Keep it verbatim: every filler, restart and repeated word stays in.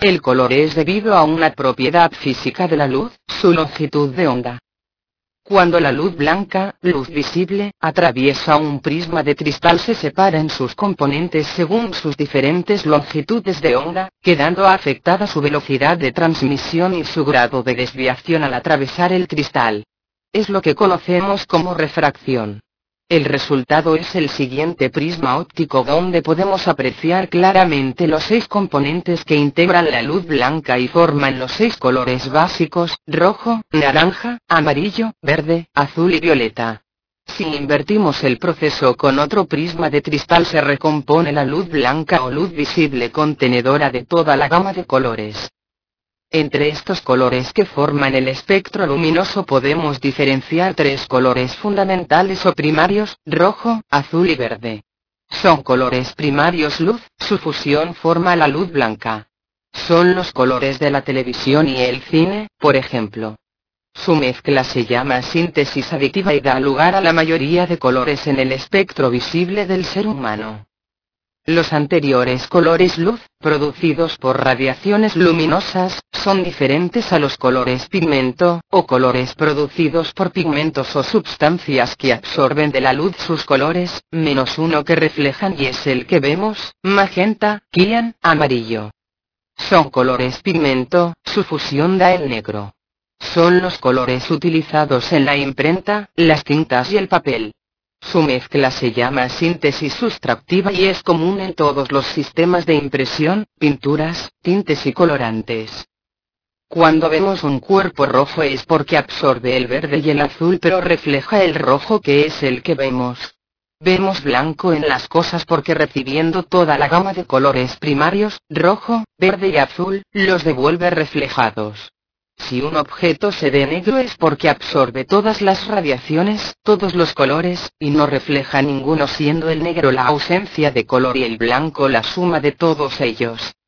El color es debido a una propiedad física de la luz, su longitud de onda. Cuando la luz blanca, luz visible, atraviesa un prisma de cristal se separa en sus componentes según sus diferentes longitudes de onda, quedando afectada su velocidad de transmisión y su grado de desviación al atravesar el cristal. Es lo que conocemos como refracción. El resultado es el siguiente prisma óptico donde podemos apreciar claramente los seis componentes que integran la luz blanca y forman los seis colores básicos: rojo, naranja, amarillo, verde, azul y violeta. Si invertimos el proceso con otro prisma de cristal se recompone la luz blanca o luz visible contenedora de toda la gama de colores. Entre estos colores que forman el espectro luminoso podemos diferenciar tres colores fundamentales o primarios: rojo, azul y verde. Son colores primarios luz, su fusión forma la luz blanca. Son los colores de la televisión y el cine, por ejemplo. Su mezcla se llama síntesis aditiva y da lugar a la mayoría de colores en el espectro visible del ser humano. Los anteriores colores luz, producidos por radiaciones luminosas, son diferentes a los colores pigmento, o colores producidos por pigmentos o sustancias que absorben de la luz sus colores, menos uno que reflejan y es el que vemos: magenta, cian, amarillo. Son colores pigmento, su fusión da el negro. Son los colores utilizados en la imprenta, las tintas y el papel. Su mezcla se llama síntesis sustractiva y es común en todos los sistemas de impresión, pinturas, tintes y colorantes. Cuando vemos un cuerpo rojo es porque absorbe el verde y el azul pero refleja el rojo que es el que vemos. Vemos blanco en las cosas porque recibiendo toda la gama de colores primarios, rojo, verde y azul, los devuelve reflejados. Si un objeto se ve negro es porque absorbe todas las radiaciones, todos los colores, y no refleja ninguno, siendo el negro la ausencia de color y el blanco la suma de todos ellos.